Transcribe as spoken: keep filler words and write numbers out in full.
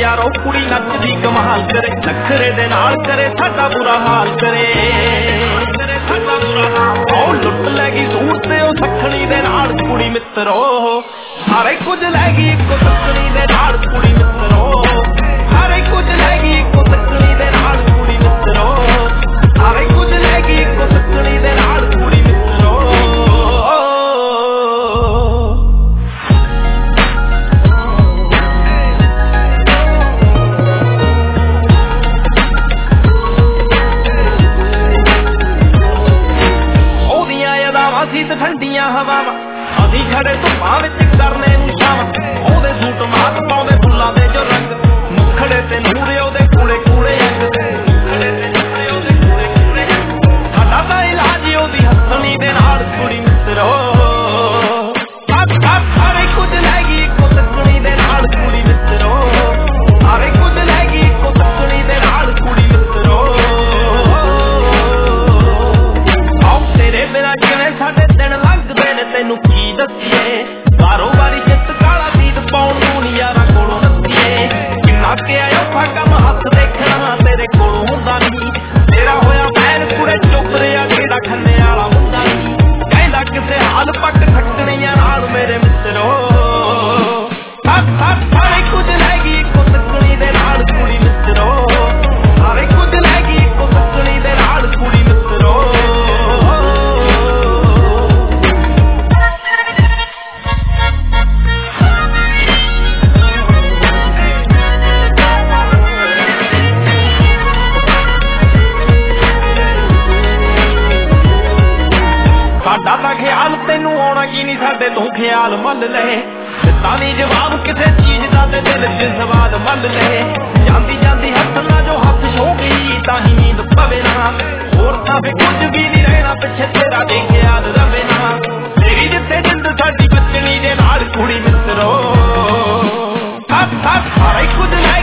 यारो कुड़ी नचदी कमाल करे नखरे दे नाल करे साडा बुरा हाल करे ओ लुट लैगी सूरत ओ सखणी दे नाल कुड़ी मित्रो सारे कुछ लैगी इको सखणी दे नाल कुड़ी मित्रो सारे कुछ लैगी इको सखणी दे नाल कुड़ी मित्रो सारे कुछ लैगी इको सखणी दे नाल कुड़ी मित्रो ठंडिया हवावां अभी खड़े धुप्पां विच करने नूं छावां ओहदे सूट मात पाउंदे फुल्लां दे जो रंग मुखड़े ते नूरे ओहदे कूड़े कूड़े अंग मुखड़े ते नूरे ओहदे कूड़े कूड़े अंग साडा तां इलाज ओहदी हसणी दे नाल कुड़ी मित्रो सारे कुछ लैगी इको सखणी दे नाल कुड़ी मित्रो सारे कुछ लैगी इको सखणी दे नाल कुड़ी मित्रो आओ तेरे बिना किवें साडे तेनू की दसीए बारों बारी जित काला दीद पाउण नूं नी यारां कोलों नसीए किन्ना के आयो काम हथ देखना तेरे कोलों हुंदा नहीं तेरा होया बैन कुड़े चोपरिया जेड़ा खन्ने वाला हुंदा नहीं कहंदा किसे हाल पक थकणियां नाल मेरे मित्रो सारे कुछ लैगी इको सखणी दे नाल कुड़ी मित्रो सारे कुछ लैगी इको सखणी दे नाल कुड़ी मित्रो साडा ख्याल तेनू आना की नहीं साडे तू ख्याल मल ले तानी जवाब किसे चीज का ते दिल च सवाल मल ले जांदी जांदी हथ ना जो हथ छो गई ताही नींद पवे ना होर तां वे कुछ भी नहीं रहना पिछे तेरा दे ख्याल रवे ना तेरी जिथे जिंद साडी बचनी दे नाल कुड़ी मित्रो साथ साथ सारा कुछ